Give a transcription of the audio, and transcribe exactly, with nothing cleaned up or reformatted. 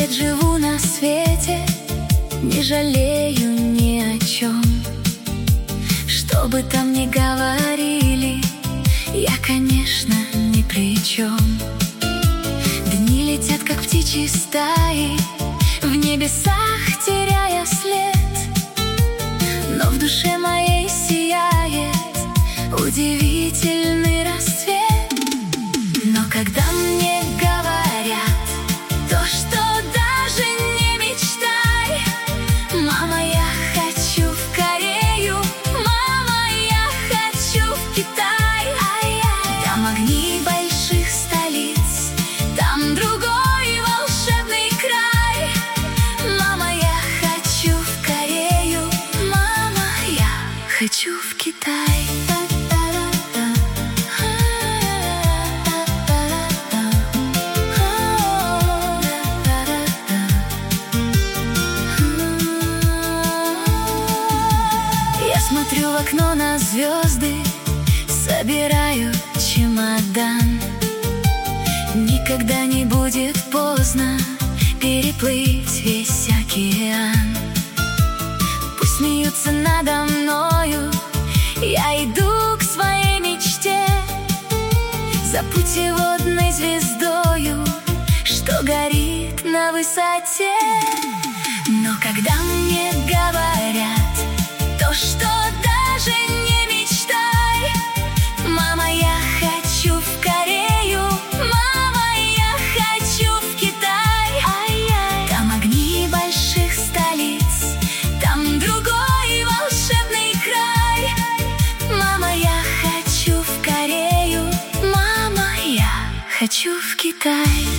лет живу на свете, не жалею ни о чем. Что бы там ни говорили, я, конечно, ни при чем. Дни летят, как птичьи стаи, в небесах теряя след, но в душе моей сияет удивительный рассвет. Но когда мне говорят то, что даже не мечтай, мама, я хочу в Корею, мама, я хочу в Китай. Там огни больших столиц, там другой волшебный край. Мама, я хочу в Корею, мама, я хочу в Китай. Смотрю в окно на звезды, собираю чемодан. Никогда не будет поздно переплыть весь океан. Пусть смеются надо мною, я иду к своей мечте, за путеводной звездою, что горит на высоте. Но когда мне говорят то, что даже не мечтай, мама, я хочу в Корею, мама, я хочу в Китай. Там огни больших столиц, там другой волшебный край. Мама, я хочу в Корею, мама, я хочу в Китай.